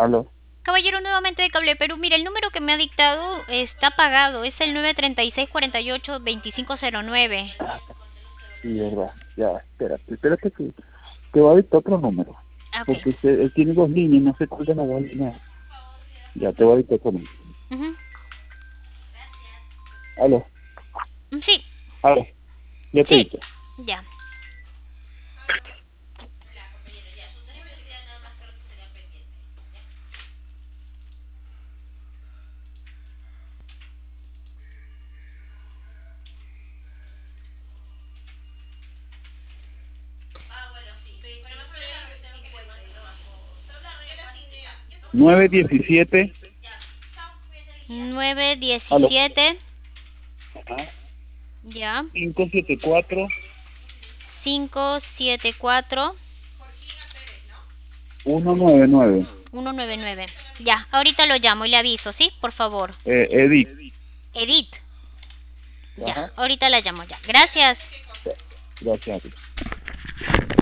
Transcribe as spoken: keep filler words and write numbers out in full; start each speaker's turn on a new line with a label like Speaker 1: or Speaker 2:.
Speaker 1: Aló.
Speaker 2: Caballero, nuevamente de Cable Perú. Mire, el número que me ha dictado está pagado. Es el nueve tres seis, cuatro ocho, dos cinco cero nueve.
Speaker 1: Sí, verdad. Ya, espérate, espérate que te va a dictar otro número.
Speaker 2: Ah, ok.
Speaker 1: Porque usted, él tiene dos líneas, no sé cuál de las dos líneas. Ya, te va a dictar otro número.
Speaker 2: Ujú.
Speaker 1: Aló,
Speaker 2: Sí,
Speaker 1: aló. Ya te
Speaker 2: sí.
Speaker 1: dicto.
Speaker 2: Ya.
Speaker 1: nueve diecisiete.
Speaker 2: Nueve
Speaker 1: Aló.
Speaker 2: diecisiete.
Speaker 1: Ajá.
Speaker 2: Ya.
Speaker 1: cinco siete cuatro
Speaker 2: Cinco siete cuatro
Speaker 1: uno nueve nueve.
Speaker 2: uno nueve nueve. Ya. Ahorita lo llamo y le aviso, ¿sí? Por favor.
Speaker 1: Eh, Edith.
Speaker 2: Edith. Ya.
Speaker 1: Ajá.
Speaker 2: Ahorita la llamo ya. Gracias.
Speaker 1: Gracias a ti.